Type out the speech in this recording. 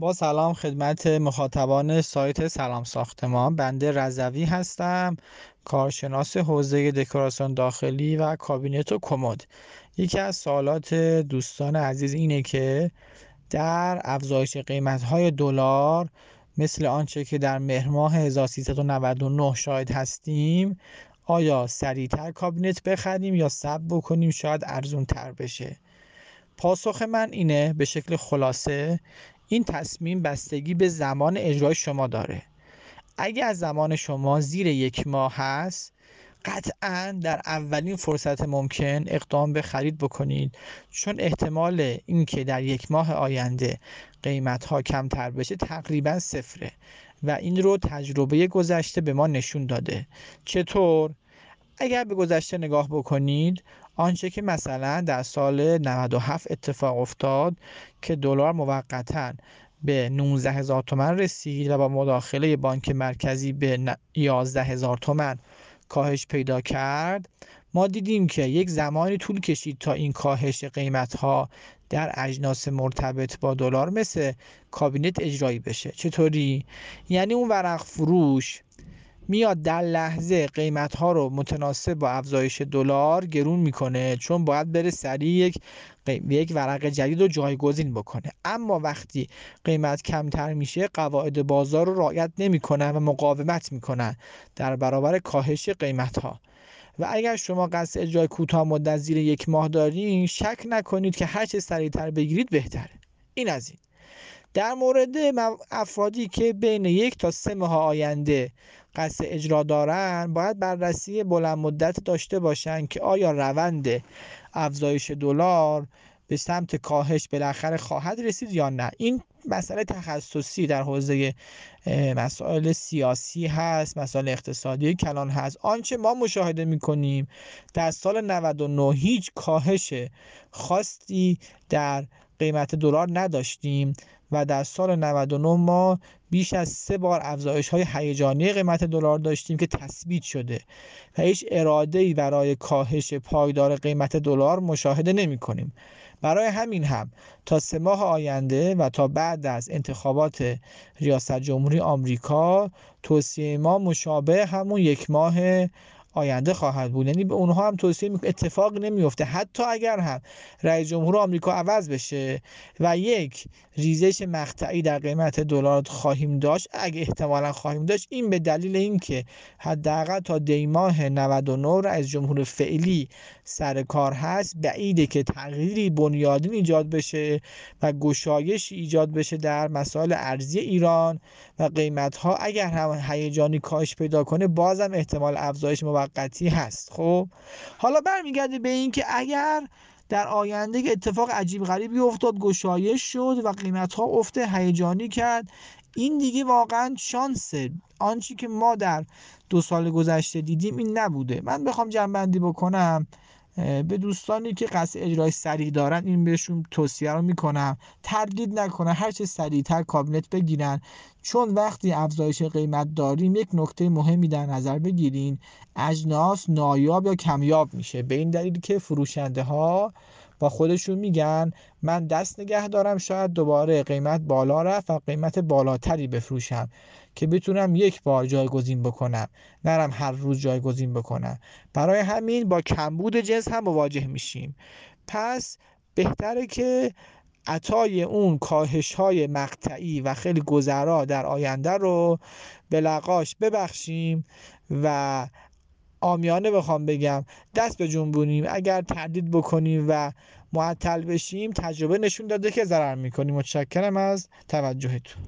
با سلام خدمت مخاطبان سایت سلام ساختمان. بنده رضوی هستم، کارشناس حوزه دکوراسیون داخلی و کابینت و کمد. یکی از سوالات دوستان عزیز اینه که در افزایش قیمت‌های دلار مثل آنچه که در مهر ماه 1399 شاهد هستیم، آیا سریعتر کابینت بخریم یا صبر بکنیم شاید ارزان‌تر بشه؟ پاسخ من اینه به شکل خلاصه: این تصمیم بستگی به زمان اجرای شما داره. اگه از زمان شما زیر 1 ماه هست، قطعا در اولین فرصت ممکن اقدام به خرید بکنید، چون احتمال اینکه در 1 ماه آینده قیمت ها کمتر بشه تقریبا صفره و این رو تجربه گذشته به ما نشون داده. چطور؟ اگر به گذشته نگاه بکنید، آنچه که مثلا در سال 97 اتفاق افتاد که دلار موقتاً به 19,000 تومان رسید و با مداخله بانک مرکزی به 11,000 تومان کاهش پیدا کرد، ما دیدیم که یک زمانی طول کشید تا این کاهش قیمت‌ها در اجناس مرتبط با دلار مثل کابینت اجرایی بشه. چطوری؟ یعنی اون ورق فروش میاد در لحظه قیمت‌ها رو متناسب با افزایش دلار گرون میکنه، چون باید بره سریع یک ورق جدید رو جایگزین بکنه. اما وقتی قیمت کمتر میشه، قواعد بازار رو رعایت نمیکنن و مقاومت میکنن در برابر کاهش قیمت‌ها. و اگر شما قصد اجرای کوتاه مدت زیر 1 ماه دارین، شک نکنید که هر چه سریعتر بگیرید بهتره. این از این. در مورد افرادی که بین 1 تا 3 ماه آینده قصد اجرا دارن، باید بررسی بلند مدت داشته باشن که آیا روند افزایش دلار به سمت کاهش بالاخره خواهد رسید یا نه. این مسئله تخصصی در حوزه مسائل سیاسی هست، مسائل اقتصادی کلان هست. آنچه ما مشاهده می‌کنیم در سال 99 هیچ کاهش خاصی در قیمت دلار نداشتیم و در سال 99 ما بیش از 3 بار افزایش‌های هیجانی قیمت دلار داشتیم که تثبیت شده و هیچ اراده‌ای برای کاهش پایدار قیمت دلار مشاهده نمی‌کنیم. برای همین هم تا 3 ماه آینده و تا بعد از انتخابات ریاست جمهوری آمریکا، توصیه ما مشابه همون 1 ماه آینده خواهد بود. یعنی به اونها هم توصیه اتفاق نمیفته حتی اگر هم رئیس جمهور آمریکا عوض بشه و یک ریزش مقطعی در قیمت دلار خواهیم داشت، اگه احتمالا خواهیم داشت، این به دلیل اینکه حداقل تا دی ماه 99 رئیس جمهور فعلی سر کار هست، بعیده که تغییری بنیادین ایجاد بشه و گشایشی ایجاد بشه در مسائل ارزی ایران و قیمت ها اگر هم هیجانی کاهش پیدا کنه، بازم احتمال افزایش موقتی هست. خب حالا برمیگرده به این که اگر در آینده که اتفاق عجیب غریبی افتاد، گشایش شد و قیمت ها افت هیجانی کرد، این دیگه واقعا شانسه. آنچه که ما در 2 سال گذشته دیدیم این نبوده. من بخوام جمع‌بندی بکنم، به دوستانی که قصد اجرای سریع دارن این بهشون توصیه رو میکنم تردید نکنن، هر چه سریعتر کابینت بگیرن، چون وقتی افزایش قیمت داریم یک نکته مهمی در نظر بگیرین: اجناس نایاب یا کمیاب میشه، به این دلیل که فروشنده ها با خودشون میگن من دست نگه دارم، شاید دوباره قیمت بالا رفت و قیمت بالاتری بفروشم که بتونم یک بار جایگزین بکنم، نرم هر روز جایگزین بکنم. برای همین با کمبود جنس هم مواجه میشیم. پس بهتره که عطای اون کاهش‌های مقطعی و خیلی گذرا در آینده رو به لقاش ببخشیم و عامیانه بخوام بگم دست به جنبونیم. اگر تردید بکنیم و معطل بشیم، تجربه نشون داده که ضرر میکنیم. متشکرم از توجهتون.